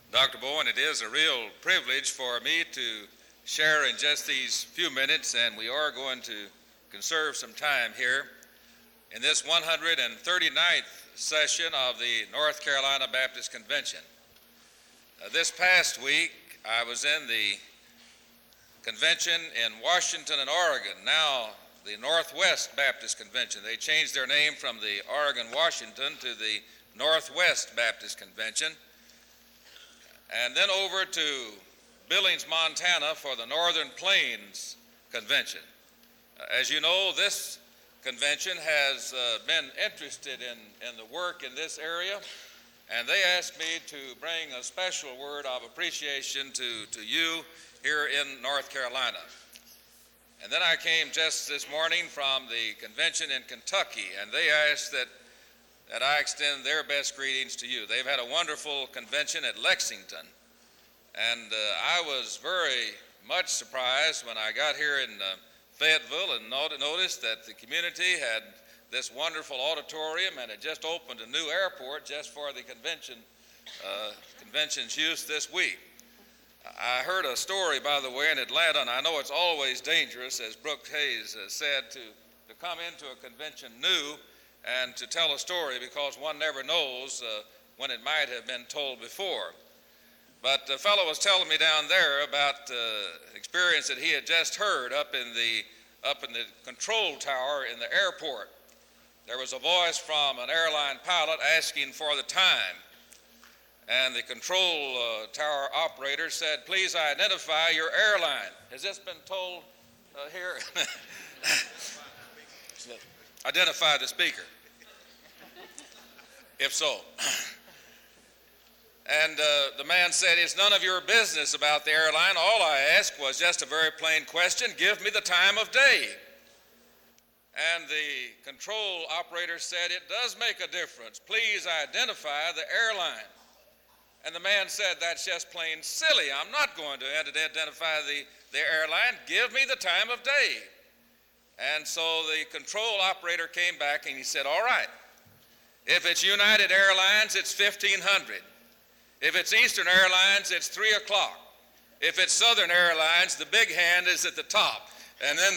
Dr. Bowen, it is a real privilege for me to share in just these few minutes, and we are going to conserve some time here in this 139th session of the North Carolina Baptist Convention. This past week, I was in the convention in Washington and Oregon, now the Northwest Baptist Convention. They changed their name from the Oregon-Washington to the Northwest Baptist Convention, and then over to Billings, Montana for the Northern Plains Convention. As you know, this convention has been interested in the work in this area, and they asked me to bring a special word of appreciation to you here in North Carolina. And then I came just this morning from the convention in Kentucky, and they asked that I extend their best greetings to you. They've had a wonderful convention at Lexington, and I was very much surprised when I got here in Fayetteville and noticed that the community had this wonderful auditorium, and it just opened a new airport just for the convention's use this week. I heard a story, by the way, in Atlanta, and I know it's always dangerous, as Brooks Hayes said, to come into a convention new and to tell a story, because one never knows when it might have been told before. But the fellow was telling me down there about experience that he had just heard up in the control tower in the airport. There was a voice from an airline pilot asking for the time, and the control tower operator said, "Please identify your airline." Has this been told here? Identify the speaker, if so. And the man said, "It's none of your business about the airline. All I asked was just a very plain question. Give me the time of day." And the control operator said, "It does make a difference. Please identify the airline." And the man said, "That's just plain silly. I'm not going to identify the airline. Give me the time of day." And so the control operator came back and he said, "All right, if it's United Airlines, it's 1500. If it's Eastern Airlines, it's 3 o'clock. If it's Southern Airlines, the big hand is at the top." And then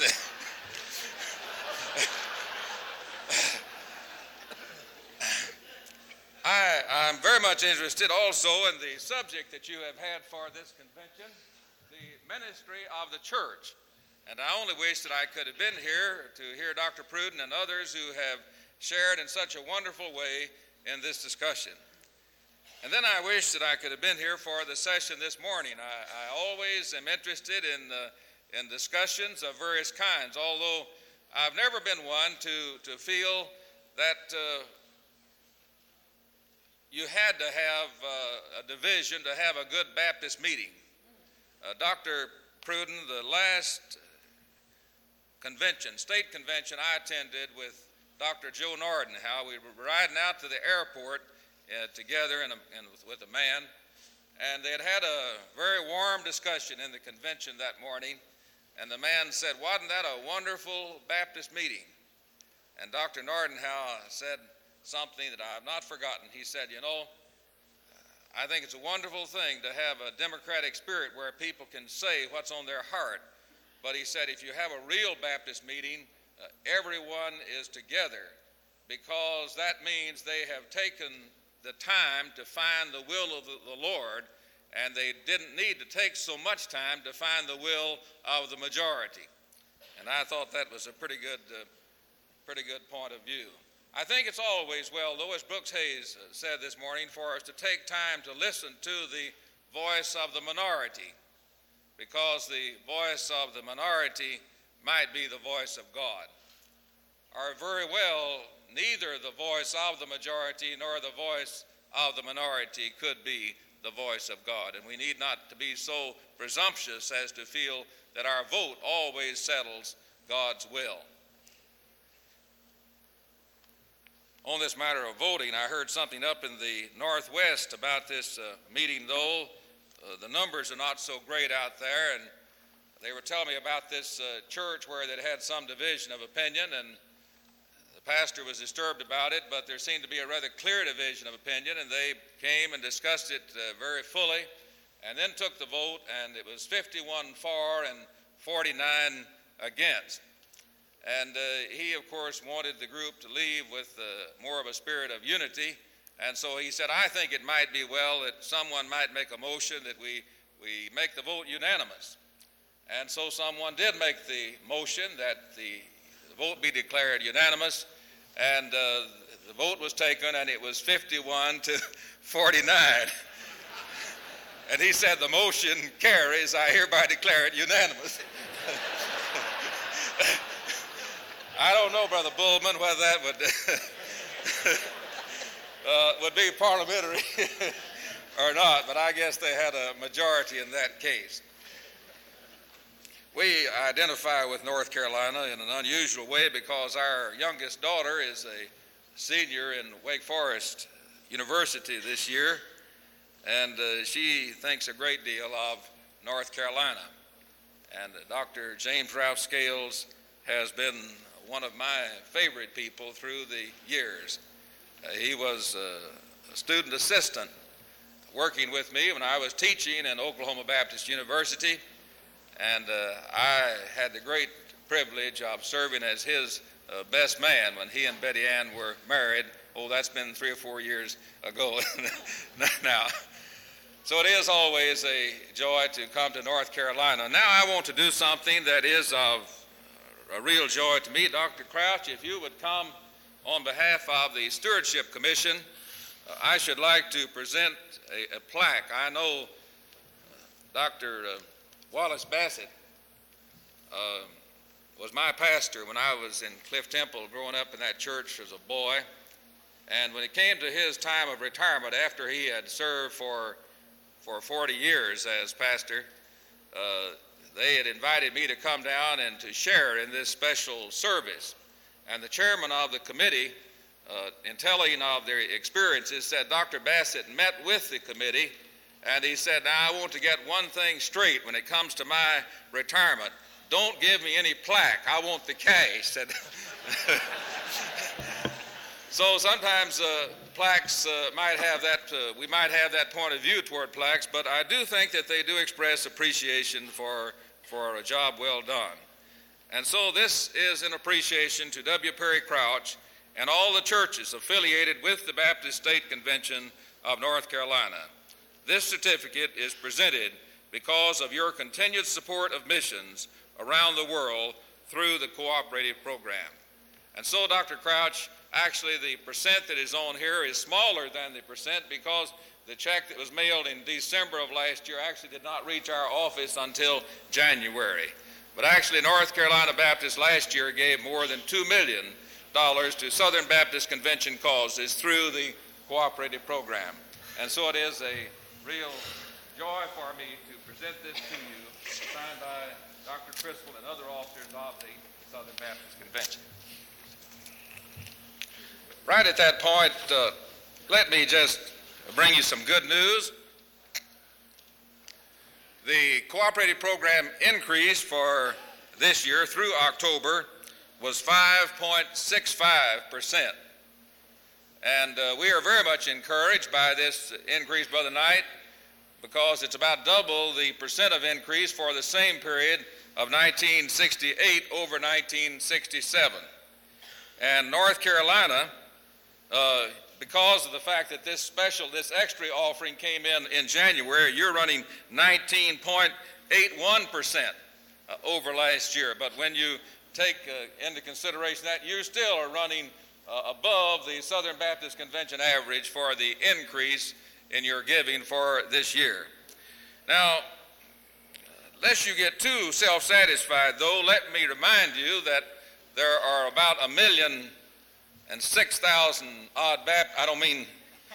I'm very much interested also in the subject that you have had for this convention, the ministry of the church. And I only wish that I could have been here to hear Dr. Pruden and others who have shared in such a wonderful way in this discussion. And then I wish that I could have been here for the session this morning. I always am interested in discussions of various kinds, although I've never been one to feel that you had to have a division to have a good Baptist meeting. Dr. Pruden, the last state convention I attended with Dr. Joe Nordenhow, we were riding out to the airport together and with a man, and they had a very warm discussion in the convention that morning, and the man said, "Wasn't that a wonderful Baptist meeting?" And Dr. Nordenhow said something that I have not forgotten. He said, "You know, I think it's a wonderful thing to have a democratic spirit where people can say what's on their heart. But," he said, "if you have a real Baptist meeting, everyone is together, because that means they have taken the time to find the will of the Lord, and they didn't need to take so much time to find the will of the majority." And I thought that was a pretty good point of view. I think it's always well, though, as Brooks Hayes said this morning, for us to take time to listen to the voice of the minority, because the voice of the minority might be the voice of God. Or very well, neither the voice of the majority nor the voice of the minority could be the voice of God. And we need not to be so presumptuous as to feel that our vote always settles God's will. On this matter of voting, I heard something up in the Northwest about this meeting, though. The numbers are not so great out there, and they were telling me about this church where they'd had some division of opinion, and the pastor was disturbed about it, but there seemed to be a rather clear division of opinion, and they came and discussed it very fully, and then took the vote, and it was 51 for and 49 against. And he, of course, wanted the group to leave with more of a spirit of unity, and so he said, I think it might be well that someone might make a motion that we make the vote unanimous. And so someone did make the motion that the vote be declared unanimous, and the vote was taken, and it was 51 to 49. And he said, the motion carries. I hereby declare it unanimous. I don't know, Brother Bullman, whether that would be parliamentary or not, but I guess they had a majority in that case. We identify with North Carolina in an unusual way because our youngest daughter is a senior in Wake Forest University this year, and she thinks a great deal of North Carolina. And Dr. James Ralph Scales has been one of my favorite people through the years. He was a student assistant working with me when I was teaching in Oklahoma Baptist University, and I had the great privilege of serving as his best man when he and Betty Ann were married. Oh, that's been 3 or 4 years ago now. So it is always a joy to come to North Carolina. Now I want to do something that is of a real joy to me. Dr. Crouch, if you would come on behalf of the Stewardship Commission, I should like to present a plaque. I know Dr. Wallace Bassett was my pastor when I was in Cliff Temple growing up in that church as a boy. And when it came to his time of retirement, after he had served for 40 years as pastor, they had invited me to come down and to share in this special service. And the chairman of the committee, in telling of their experiences, said Dr. Bassett met with the committee, and he said, now I want to get one thing straight when it comes to my retirement. Don't give me any plaque. I want the cash. Said. So sometimes plaques might have that, we might have that point of view toward plaques, but I do think that they do express appreciation for a job well done. And so this is an appreciation to W. Perry Crouch and all the churches affiliated with the Baptist State Convention of North Carolina. This certificate is presented because of your continued support of missions around the world through the cooperative program. And so, Dr. Crouch, actually the percent that is on here is smaller than the percent because the check that was mailed in December of last year actually did not reach our office until January. But actually, North Carolina Baptist last year gave more than $2 million to Southern Baptist Convention causes through the cooperative program. And so it is a real joy for me to present this to you, signed by Dr. Criswell and other officers of the Southern Baptist Convention. Right at that point, let me just bring you some good news. The cooperative program increase for this year through October was 5.65%. And we are very much encouraged by this increase, Brother Knight, because it's about double the percent of increase for the same period of 1968 over 1967. And North Carolina, because of the fact that this extra offering came in January, you're running 19.81% over last year. But when you take into consideration that, you still are running above the Southern Baptist Convention average for the increase in your giving for this year. Now, lest you get too self-satisfied, though, let me remind you that there are about 1,006,000 odd Baptists. I don't mean,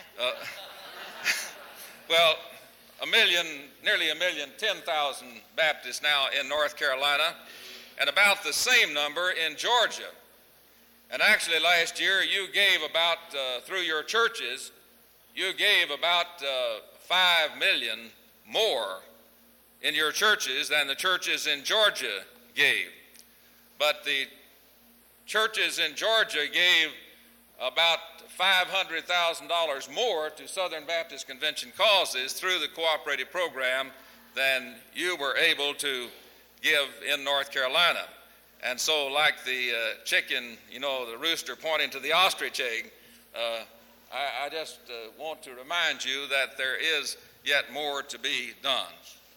nearly 1,010,000 Baptists now in North Carolina, and about the same number in Georgia. And actually last year you gave about, through your churches, you gave about 5 million more in your churches than the churches in Georgia gave. But the churches in Georgia gave about $500,000 more to Southern Baptist Convention causes through the cooperative program than you were able to give in North Carolina. And so, like the chicken, the rooster pointing to the ostrich egg, I just want to remind you that there is yet more to be done.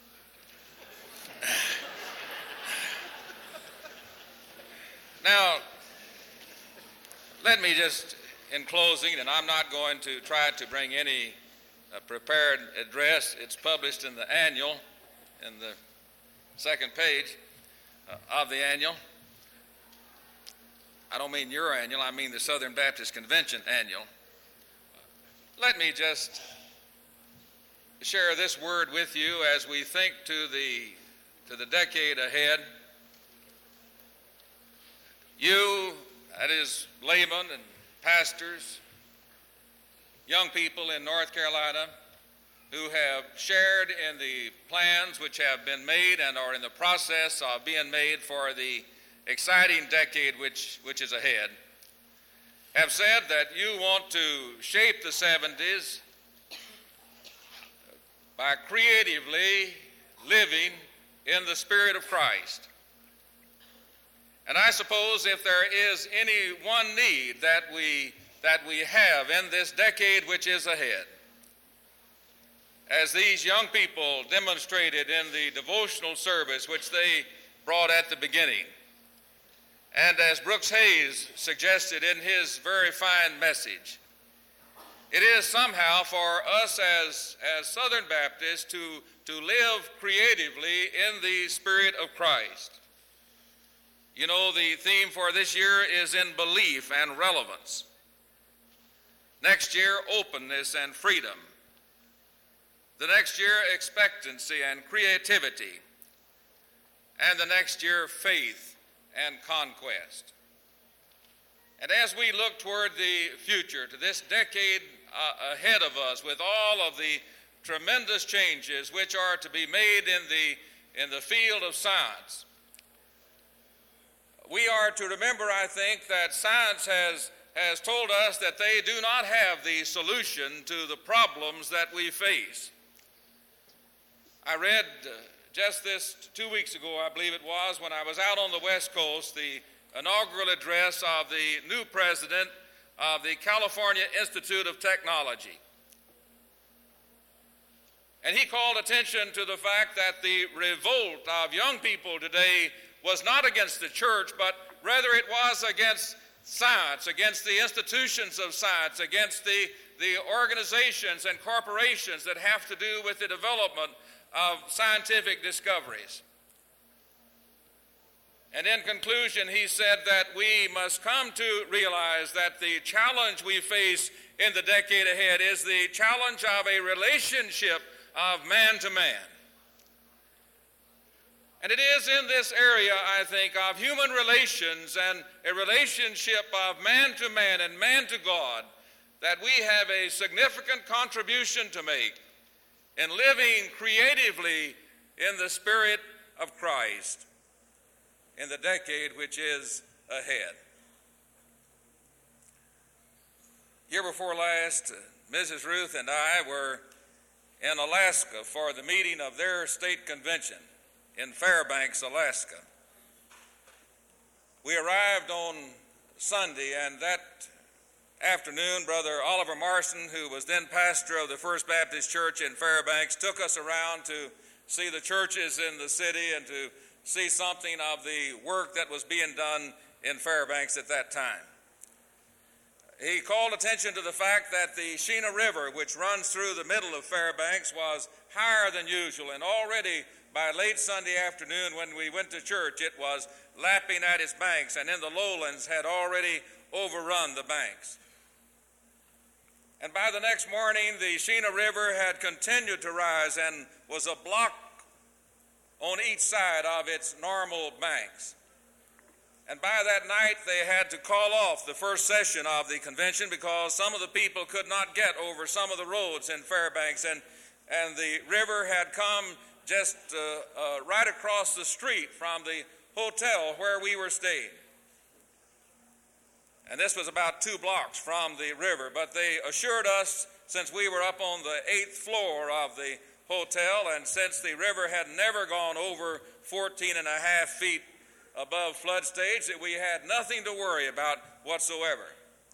Now, let me just, in closing, and I'm not going to try to bring any prepared address. It's published in the annual, in the second page of the annual. I don't mean your annual, I mean the Southern Baptist Convention annual. Let me just share this word with you as we think to the decade ahead. You, that is laymen and pastors, young people in North Carolina who have shared in the plans which have been made and are in the process of being made for the exciting decade which is ahead, have said that you want to shape the 70s by creatively living in the Spirit of Christ. And I suppose if there is any one need that we have in this decade which is ahead, as these young people demonstrated in the devotional service which they brought at the beginning, and as Brooks Hayes suggested in his very fine message, it is somehow for us as Southern Baptists to live creatively in the Spirit of Christ. You know, the theme for this year is in belief and relevance. Next year, openness and freedom. The next year, expectancy and creativity. And the next year, faith and conquest. And as we look toward the future, to this decade ahead of us, with all of the tremendous changes which are to be made in the field of science, we are to remember, I think, that science has told us that they do not have the solution to the problems that we face. I read just this 2 weeks ago, I believe it was, when I was out on the West Coast, the inaugural address of the new president of the California Institute of Technology. And he called attention to the fact that the revolt of young people today was not against the church, but rather it was against science, against the institutions of science, against the organizations and corporations that have to do with the development of scientific discoveries. And in conclusion, he said that we must come to realize that the challenge we face in the decade ahead is the challenge of a relationship of man to man. And it is in this area, I think, of human relations and a relationship of man to man and man to God that we have a significant contribution to make in living creatively in the Spirit of Christ in the decade which is ahead. Year before last, Mrs. Ruth and I were in Alaska for the meeting of their state convention in Fairbanks, Alaska. We arrived on Sunday, and that afternoon, Brother Oliver Marson, who was then pastor of the First Baptist Church in Fairbanks, took us around to see the churches in the city and to see something of the work that was being done in Fairbanks at that time. He called attention to the fact that the Shenna River, which runs through the middle of Fairbanks, was higher than usual, and already by late Sunday afternoon when we went to church, it was lapping at its banks, and in the lowlands had already overrun the banks. And by the next morning, the Shenna River had continued to rise and was a block on each side of its normal banks. And by that night, they had to call off the first session of the convention because some of the people could not get over some of the roads in Fairbanks, and the river had come just right across the street from the hotel where we were staying. And this was about 2 blocks from the river. But they assured us, since we were up on the 8th floor of the hotel, and since the river had never gone over 14 and a half feet above flood stage, that we had nothing to worry about whatsoever.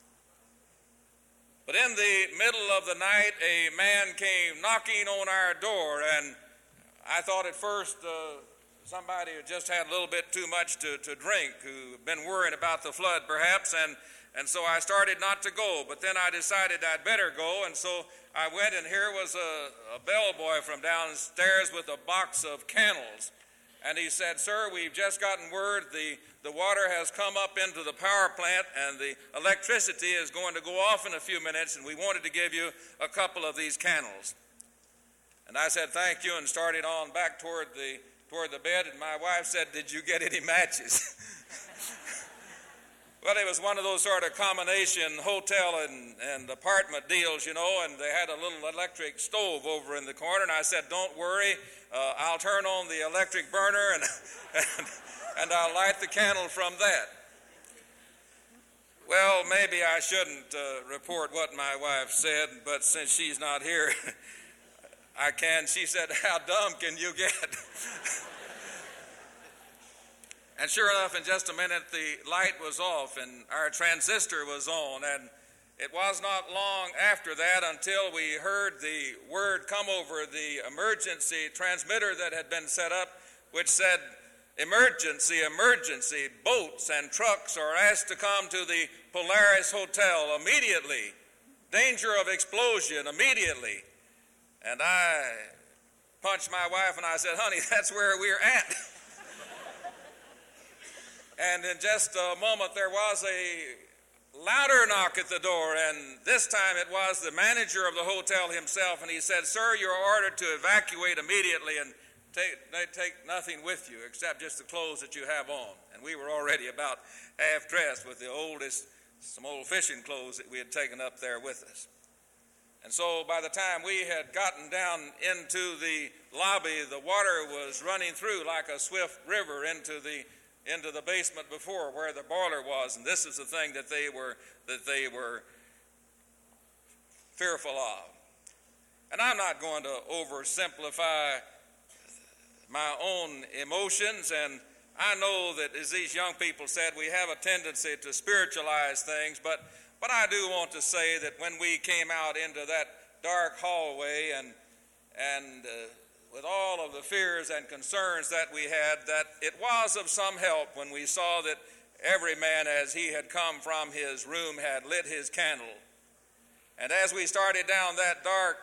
But in the middle of the night, a man came knocking on our door, and I thought at first somebody who just had a little bit too much to drink, who had been worrying about the flood perhaps, and so I started not to go. But then I decided I'd better go, and so I went, and here was a bellboy from downstairs with a box of candles. And he said, "Sir, we've just gotten word the water has come up into the power plant, and the electricity is going to go off in a few minutes, and we wanted to give you a couple of these candles." And I said, "Thank you," and started on back toward the bed, and my wife said, "Did you get any matches?" Well, it was one of those sort of combination hotel and apartment deals, you know, and they had a little electric stove over in the corner, and I said, "Don't worry, I'll turn on the electric burner and I'll light the candle from that." Well, maybe I shouldn't report what my wife said, but since she's not here, I can. She said, "How dumb can you get?" And sure enough, in just a minute, the light was off and our transistor was on. And it was not long after that until we heard the word come over the emergency transmitter that had been set up, which said, "Emergency, emergency, boats and trucks are asked to come to the Polaris Hotel immediately. Danger of explosion immediately." And I punched my wife and I said, "Honey, that's where we're at." And in just a moment, there was a louder knock at the door, and this time it was the manager of the hotel himself, and he said, "Sir, you're ordered to evacuate immediately and take nothing with you except just the clothes that you have on." And we were already about half dressed with some old fishing clothes that we had taken up there with us. And so by the time we had gotten down into the lobby, the water was running through like a swift river into the basement before where the boiler was, and this is the thing that they were fearful of. And I'm not going to oversimplify my own emotions, and I know that, as these young people said, we have a tendency to spiritualize things, but I do want to say that when we came out into that dark hallway and with all of the fears and concerns that we had, that it was of some help when we saw that every man, as he had come from his room, had lit his candle. And as we started down that dark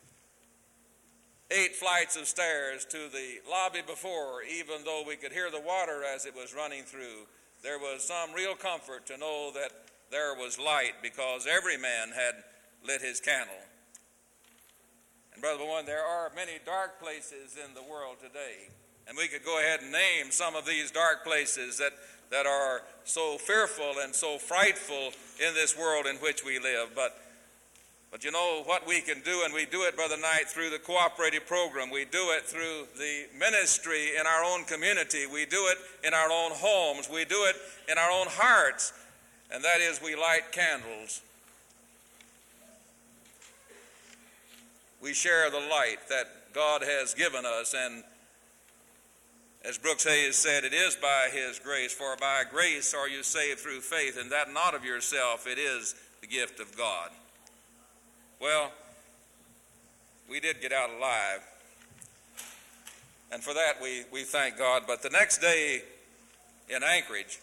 8 flights of stairs to the lobby before, even though we could hear the water as it was running through, there was some real comfort to know that there was light because every man had lit his candle. And Brother Bowen, there are many dark places in the world today. And we could go ahead and name some of these dark places that are so fearful and so frightful in this world in which we live. But you know what we can do, and we do it, Brother Knight, through the cooperative program. We do it through the ministry in our own community. We do it in our own homes. We do it in our own hearts. And that is, we light candles. We share the light that God has given us, and as Brooks Hayes said, it is by His grace, for by grace are you saved through faith, and that not of yourself, it is the gift of God. Well, we did get out alive, and for that we thank God. But the next day in Anchorage,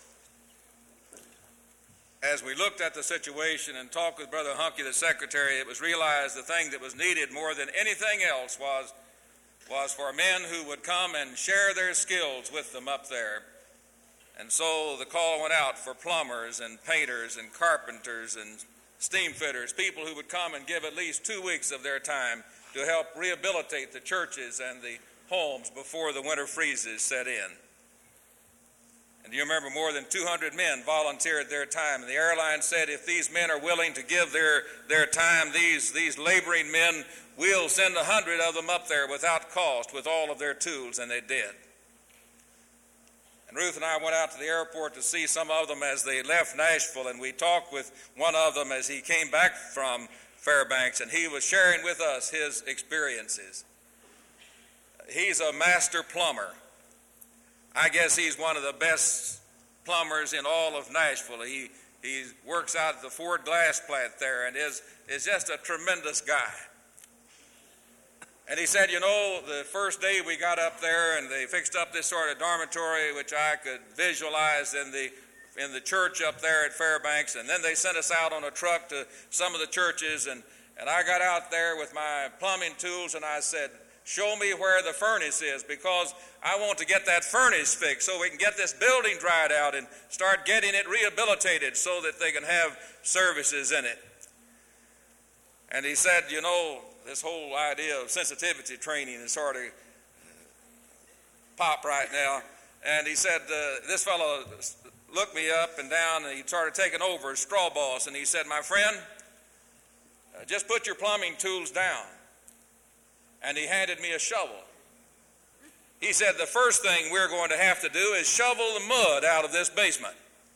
as we looked at the situation and talked with Brother Hunky, the secretary, it was realized the thing that was needed more than anything else was for men who would come and share their skills with them up there. And so the call went out for plumbers and painters and carpenters and steam fitters, people who would come and give at least 2 weeks of their time to help rehabilitate the churches and the homes before the winter freezes set in. And you remember, more than 200 men volunteered their time. And the airline said, if these men are willing to give their time, these laboring men, we'll send 100 of them up there without cost with all of their tools, and they did. And Ruth and I went out to the airport to see some of them as they left Nashville, and we talked with one of them as he came back from Fairbanks, and he was sharing with us his experiences. He's a master plumber. I guess he's one of the best plumbers in all of Nashville. He works out at the Ford Glass plant there and is just a tremendous guy. And he said, you know, the first day we got up there and they fixed up this sort of dormitory which I could visualize in the church up there at Fairbanks, and then they sent us out on a truck to some of the churches, and I got out there with my plumbing tools and I said, show me where the furnace is, because I want to get that furnace fixed so we can get this building dried out and start getting it rehabilitated so that they can have services in it. And he said, you know, this whole idea of sensitivity training is sort of pop right now. And he said, this fellow looked me up and down, and he started taking over as straw boss. And he said, my friend, just put your plumbing tools down. And he handed me a shovel. He said, the first thing we're going to have to do is shovel the mud out of this basement.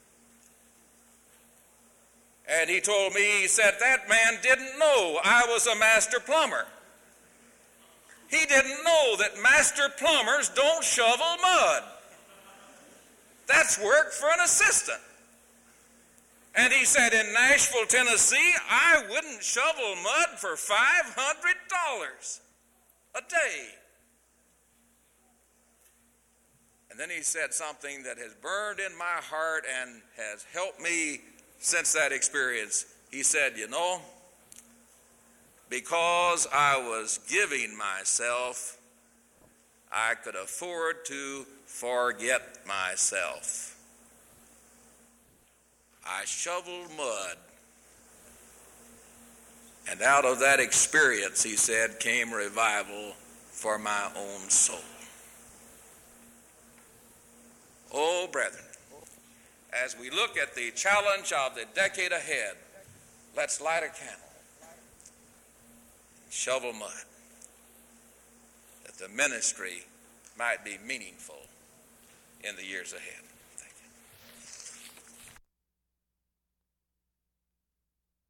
And he told me, he said, that man didn't know I was a master plumber. He didn't know that master plumbers don't shovel mud. That's work for an assistant. And he said, in Nashville, Tennessee, I wouldn't shovel mud for $500 a day. And then he said something that has burned in my heart and has helped me since that experience. He said, you know, because I was giving myself, I could afford to forget myself. I shoveled mud. And out of that experience, he said, came revival for my own soul. Oh, brethren, as we look at the challenge of the decade ahead, let's light a candle, shovel mud, that the ministry might be meaningful in the years ahead.